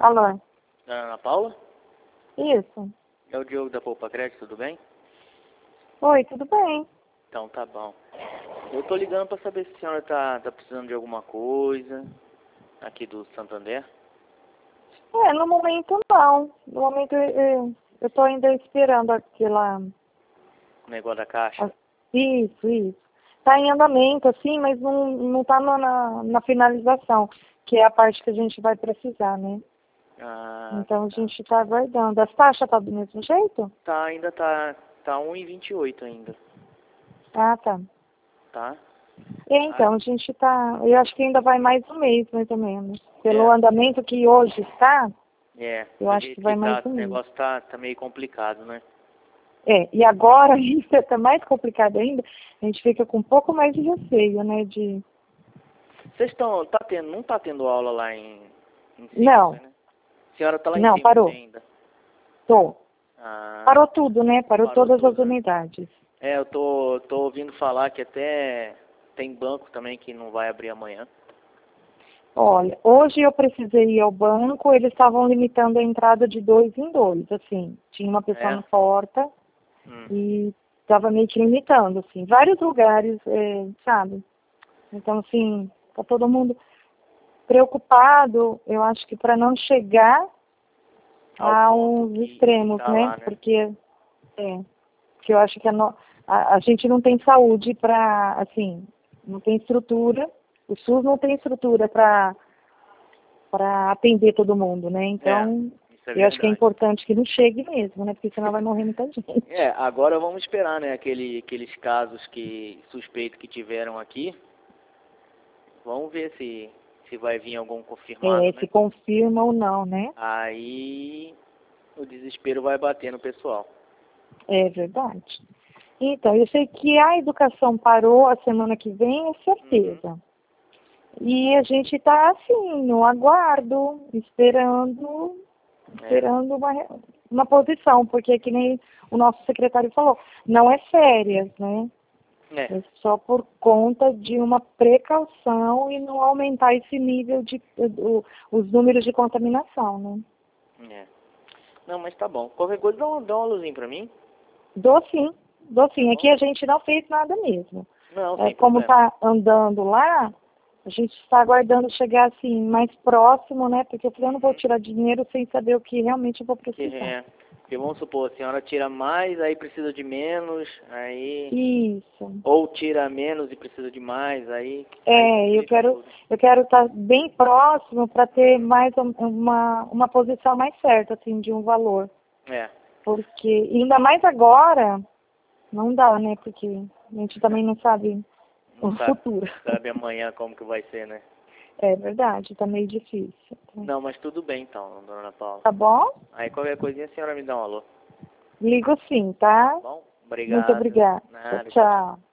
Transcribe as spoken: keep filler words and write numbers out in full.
Alô? Da Ana Paula? Isso. É o Diogo da Poupa Crédito, tudo bem? Oi, tudo bem? Então tá bom. Eu tô ligando pra saber se a senhora tá, tá precisando de alguma coisa aqui do Santander. É, no momento não. No momento eu, eu, eu tô ainda esperando aquela... O negócio da caixa. a- Isso, isso. Tá em andamento, assim, mas não, não tá na, na, na finalização, que é a parte que a gente vai precisar, né? Ah, Então a tá. gente tá aguardando. As taxas tá do mesmo jeito? Tá, ainda tá, tá um e vinte e oito ainda, Ah, tá. tá? E então, a gente tá... Eu acho que ainda vai mais um mês, mais ou menos. Pelo É, andamento que hoje está, é. eu Do acho que jeito vai que tá, mais um o mês. negócio tá, tá meio complicado, né? É, e agora isso está mais complicado ainda, a gente fica com um pouco mais de receio, né, de... Vocês estão, tá tendo, não tá tendo aula lá em, em Não, Cícero, né? A senhora tá lá em não, cima parou, ainda. tô. Ah, Parou tudo, né, parou parou todas as tudo, né? unidades. É, eu tô, tô ouvindo falar que até tem banco também que não vai abrir amanhã. Olha, hoje eu precisei ir ao banco, eles estavam limitando a entrada de dois em dois, assim, tinha uma pessoa É? na porta Hum. e estava meio que limitando, assim, vários lugares, é, sabe? Então, assim, tá todo mundo preocupado, eu acho que para não chegar Ao a ponto uns que, que extremos, tá né? lá, né? Porque, é, porque eu acho que a, no, a, a gente não tem saúde para, assim, não tem estrutura, o SUS não tem estrutura para para atender todo mundo, né? É, Então, isso é eu acho que é verdade. importante que não chegue mesmo, né? Porque senão vai morrer muita gente. É, agora vamos esperar, né? Aquele, aqueles casos que suspeito que tiveram aqui. Vamos ver se, se vai vir algum confirmado, É, né? se confirma ou não, né? Aí o desespero vai bater no pessoal. É verdade. Então, eu sei que a educação parou a semana que vem, é Uhum. certeza. E a gente está assim, no aguardo, esperando, É, esperando uma, re- uma posição, porque que nem o nosso secretário falou, não é férias, né? é, É só por conta de uma precaução e não aumentar esse nível de o- os números de contaminação, né? é. Não, mas tá bom. Qualquer coisa dá uma, dá uma luzinha pra mim, Dou sim, dou tá sim. Aqui bom? a gente não fez nada mesmo. Não, É, sem como problema. está andando lá, a gente está aguardando chegar assim mais próximo, né? Porque eu falei, eu não vou Uhum. tirar dinheiro sem saber o que realmente eu vou Que precisar. é, porque vamos supor, a senhora tira mais, aí precisa de menos, aí Isso. ou tira menos e precisa de mais, aí aí É, eu complica quero tudo. eu quero estar bem próximo para ter mais um- uma uma posição mais certa assim de um valor, É. porque ainda mais agora não dá, né? Porque a gente também não sabe Não o sabe, futuro. sabe amanhã como que vai ser, né? É verdade, tá meio difícil. Não, mas tudo bem então, dona Ana Paula. Tá bom? Aí qualquer coisinha a senhora me dá um alô. Ligo sim, Tá tá? bom? Muito Obrigado. obrigada. Nada, tchau, tchau. Tchau.